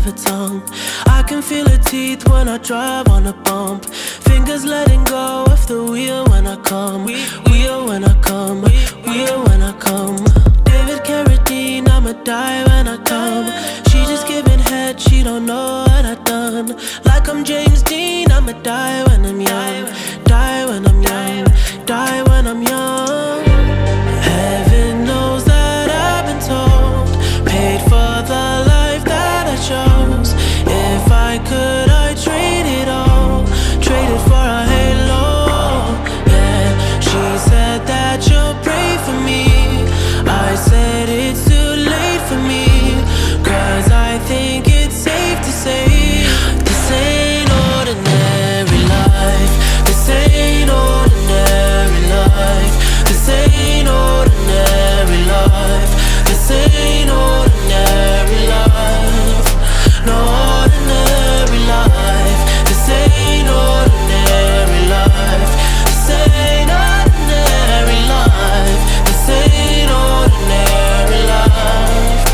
of her tongue. I can feel her teeth when I drive on a bump. Fingers letting go of the wheel when I come. Wheel when I come. Wheel when I come. David Carradine, I'ma die when I come. She just giving head, she don't know what I done. Like I'm James Dean, I'ma die when I'm young. Die when I'm young. Die when I'm young. Heaven knows that I've been told, paid for the life that I chose. If I could, I'd trade it all. Trade it for a halo. Yeah, she said that she'll pray for me. I said it's too late for me, 'cause I think it's safe to say this ain't ordinary life. This ain't ordinary life. This ain't ordinary life. This ain't ordinary life. No ordinary life. This ain't ordinary life. This ain't ordinary life. This ain't ordinary life.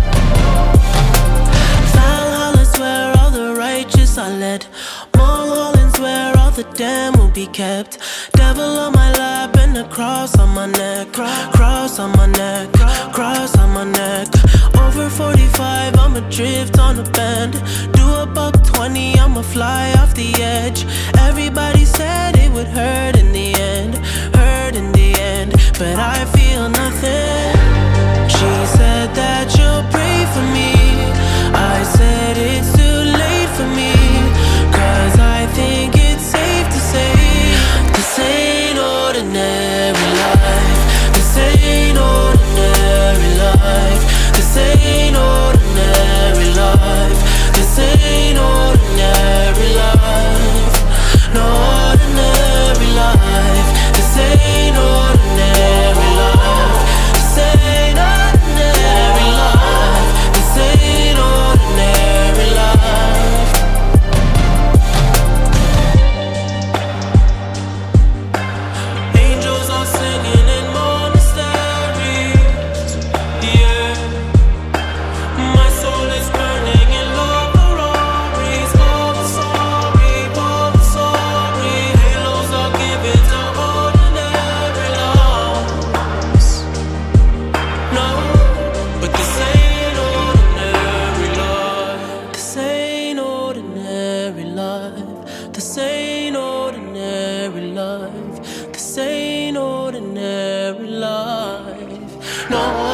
Valhalla's where all the righteous are led. Mulholland's where all the damned will be kept. Devil on my lap and a cross on my neck. Cross on my neck. Cross on my neck. Over 45, I'ma drift on a bend. Do a $120, I'ma fly off the edge. Everybody said it would hurt in the end. Hurt in the end. But I feel nothing. She said that she'll pray for me. I said it's too late for me, 'cause I think it's safe to say this ain't ordinary life. This ain't ordinary life. This ain't ordinary life. This ain't ordinary life. No ordinary life. This ain't ordinary life. This ain't ordinary life. This ain't ordinary life. Angels are singing in monasteries. Yeah. My soul is burning in love, Ferraris. All the sorry, all the sorry. Halos are given to ordinary lives. No, but this ain't ordinary life. This ain't ordinary life. This ain't ordinary life. This ain't ordinary life. No.